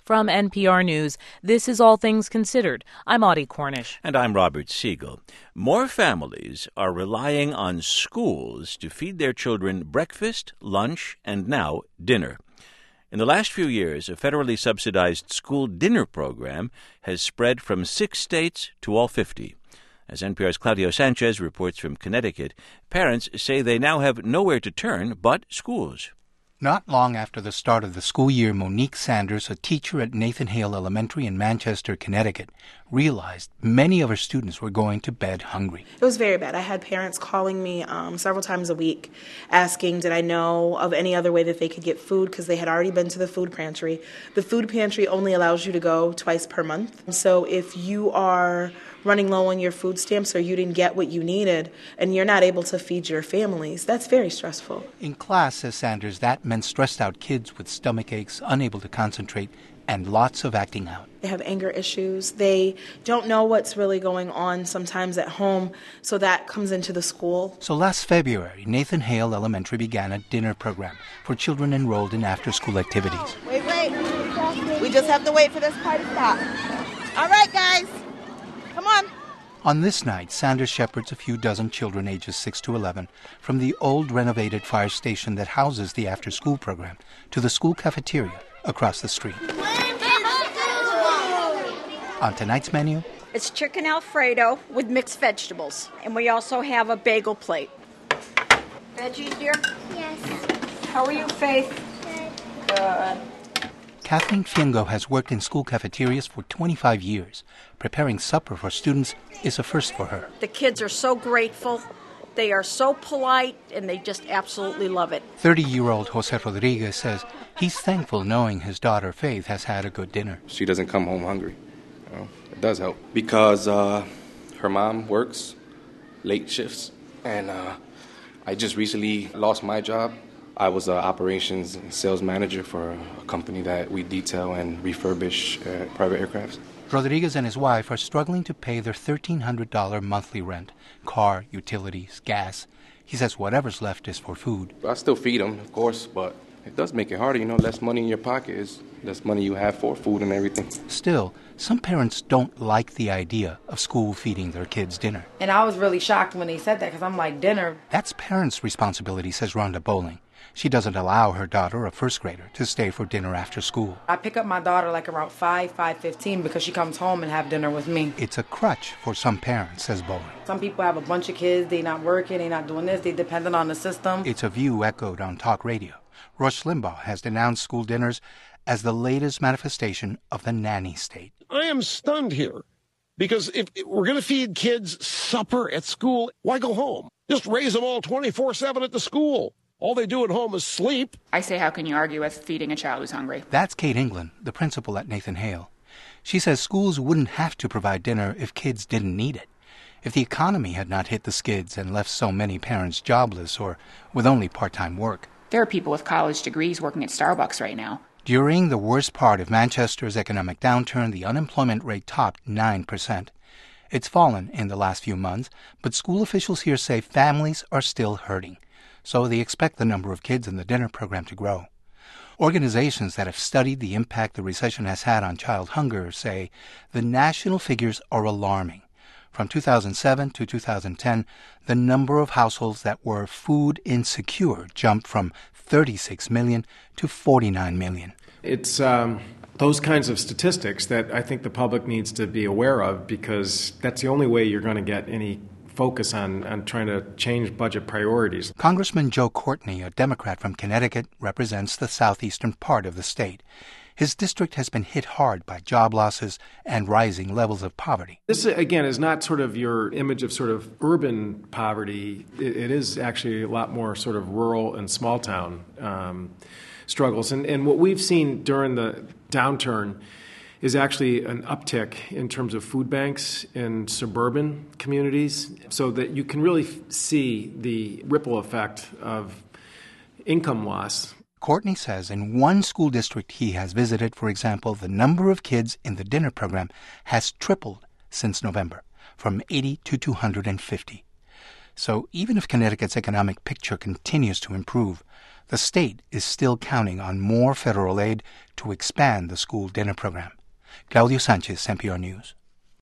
From NPR News, this is All Things Considered. I'm Audie Cornish. And I'm Robert Siegel. More families are relying on schools to feed their children breakfast, lunch, and now dinner. In the last few years, a federally subsidized school dinner program has spread from 6 states to all 50. As NPR's Claudio Sanchez reports from Connecticut, parents say they now have nowhere to turn but schools. Not long after the start of the school year, Monique Sanders, a teacher at Nathan Hale Elementary in Manchester, Connecticut, realized many of her students were going to bed hungry. It was very bad. I had parents calling me several times a week asking did I know of any other way that they could get food because they had already been to the food pantry. The food pantry only allows you to go twice per month. So if you are running low on your food stamps or you didn't get what you needed and you're not able to feed your families, that's very stressful. In class, says Sanders, that meant stressed out kids with stomach aches, unable to concentrate, and lots of acting out. They have anger issues. They don't know what's really going on sometimes at home, so that comes into the school. So last February, Nathan Hale Elementary began a dinner program for children enrolled in after-school activities. Wait. We just have to wait for this car to stop. All right, guys. Come on. On this night, Sanders shepherds a few dozen children ages 6 to 11 from the old renovated fire station that houses the after-school program to the school cafeteria across the street. On tonight's menu, it's chicken Alfredo with mixed vegetables. And we also have a bagel plate. Veggies, dear? Yes. How are you, Faith? Good. Kathleen Fiengo has worked in school cafeterias for 25 years. Preparing supper for students is a first for her. The kids are so grateful. They are so polite, and they just absolutely love it. 30-year-old Jose Rodriguez says he's thankful knowing his daughter Faith has had a good dinner. She doesn't come home hungry. It does help because her mom works late shifts, and I just recently lost my job. I was an operations and sales manager for a company that we detail and refurbish private aircrafts. Rodriguez and his wife are struggling to pay their $1,300 monthly rent, car, utilities, gas. He says whatever's left is for food. I still feed them, of course, but it does make it harder. Less money in your pocket is less money you have for food and everything. Still, some parents don't like the idea of school feeding their kids dinner. And I was really shocked when they said that because I'm like, dinner? That's parents' responsibility, says Rhonda Bowling. She doesn't allow her daughter, a first grader, to stay for dinner after school. I pick up my daughter like around 5:15 because she comes home and have dinner with me. It's a crutch for some parents, says Bowling. Some people have a bunch of kids, they not working, they not doing this, they dependent on the system. It's a view echoed on talk radio. Rush Limbaugh has denounced school dinners as the latest manifestation of the nanny state. I am stunned here because if we're going to feed kids supper at school, why go home? Just raise them all 24/7 at the school. All they do at home is sleep. I say, how can you argue with feeding a child who's hungry? That's Kate England, the principal at Nathan Hale. She says schools wouldn't have to provide dinner if kids didn't need it. If the economy had not hit the skids and left so many parents jobless or with only part-time work. There are people with college degrees working at Starbucks right now. During the worst part of Manchester's economic downturn, the unemployment rate topped 9%. It's fallen in the last few months, but school officials here say families are still hurting. So they expect the number of kids in the dinner program to grow. Organizations that have studied the impact the recession has had on child hunger say the national figures are alarming. From 2007 to 2010, the number of households that were food insecure jumped from 36 million to 49 million. It's those kinds of statistics that I think the public needs to be aware of because that's the only way you're going to get any focus on trying to change budget priorities. Congressman Joe Courtney, a Democrat from Connecticut, represents the southeastern part of the state. His district has been hit hard by job losses and rising levels of poverty. This, again, is not sort of your image of sort of urban poverty. It is actually a lot more sort of rural and small town struggles. And what we've seen during the downturn is actually an uptick in terms of food banks in suburban communities so that you can really see the ripple effect of income loss. Courtney says in one school district he has visited, for example, the number of kids in the dinner program has tripled since November, from 80 to 250. So even if Connecticut's economic picture continues to improve, The state is still counting on more federal aid to expand the school dinner program. Claudio Sanchez, NPR News.